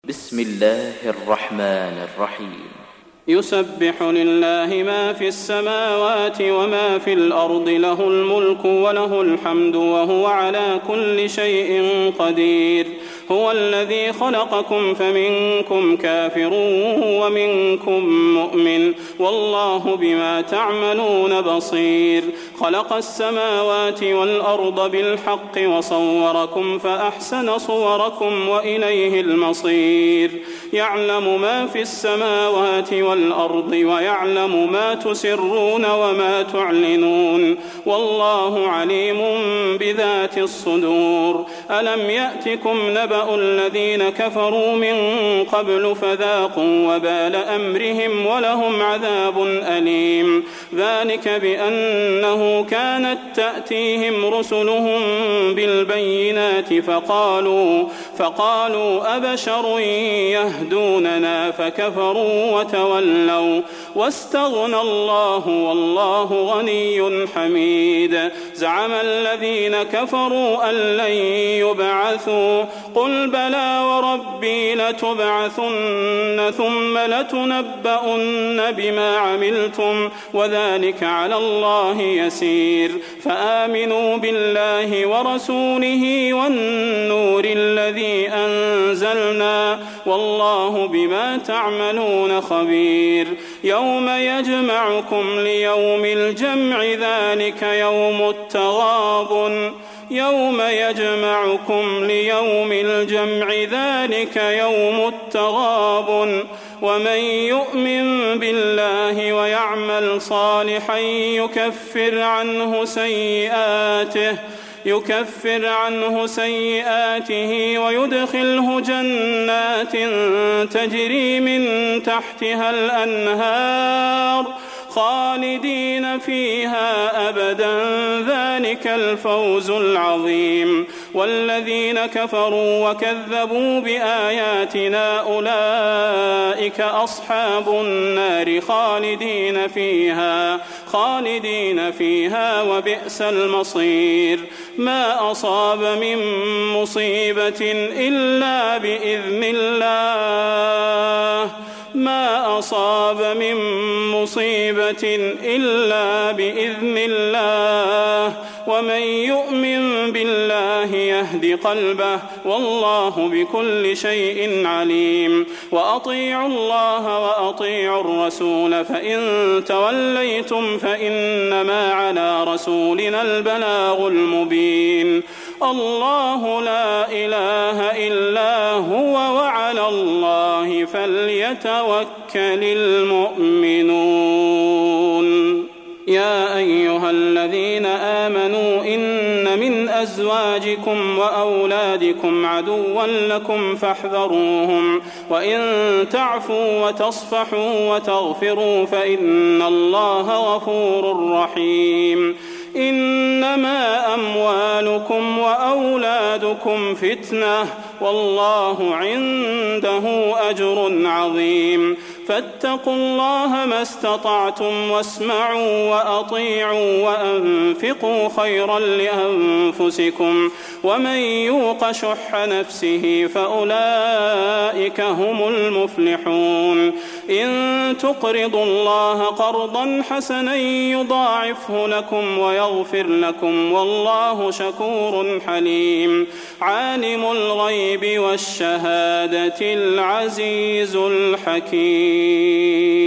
بسم الله الرحمن الرحيم. يسبح لله ما في السماوات وما في الأرض، له الملك وله الحمد وهو على كل شيء قدير. هو الذي خلقكم فمنكم كافر ومنكم مؤمن، والله بما تعملون بصير. خلق السماوات والأرض بالحق وصوركم فأحسن صوركم وإليه المصير. يعلم ما في السماوات والأرض ويعلم ما تسرون وما تعلنون، والله عليم بذات الصدور. ألم يأتكم نبأ الذين كفروا من قبل فذاقوا وبال أمرهم ولهم عذاب أليم. ذلك بأنه كانت تأتيهم رسلهم بالبينات فقالوا أبشر يهدوننا فكفروا وتولوا واستغنى الله والله غني حميد. زعم الذين كفروا أن لن يبعثوا، قل بلى وربي لتبعثن ثم لتنبؤن بما عملتم وذلك على الله يسير. فآمنوا بالله ورسوله والنور الذي أنزلنا، والله بما تعملون خبير. يوم يجمعكم ليوم الجمع ذلك يوم التغابن، يوم يجمعكم ليوم الجمع ذلك يوم التغابن. ومن يؤمن بالله ويعمل صالحا يكفر عنه سيئاته ويدخله جنات تجري من تحتها الأنهار خالدين فيها أبدا، ذلك الفوز العظيم. والذين كفروا وكذبوا بآياتنا أولئك أصحاب النار خالدين فيها وبئس المصير. ما أصاب من مصيبة إلا بإذن الله، ما أصاب من مصيبة إلا بإذن الله، ومن يؤمن بالله يهد قلبه، والله بكل شيء عليم. وأطيعوا الله وأطيعوا الرسول، فإن توليتم فإنما على رسولنا البلاغ المبين. الله لا إله إلا هو وعلى الله فليتوكل المؤمنون. يا أيها الذين آمنوا إن من أزواجكم وأولادكم عدوا لكم فاحذروهم، وإن تعفوا وتصفحوا وتغفروا فإن الله غفور رحيم. إنما أموالكم وأولادكم فتنة، والله عنده أجر عظيم. فاتقوا الله ما استطعتم واسمعوا وأطيعوا وأنفقوا خيرا لأنفسكم، ومن يوق شح نفسه فأولئك هم المفلحون. إن تقرضوا الله قرضا حسنا يضاعفه لكم ويغفر لكم، والله شكور حليم. عالم الغيب والشهادة العزيز الحكيم.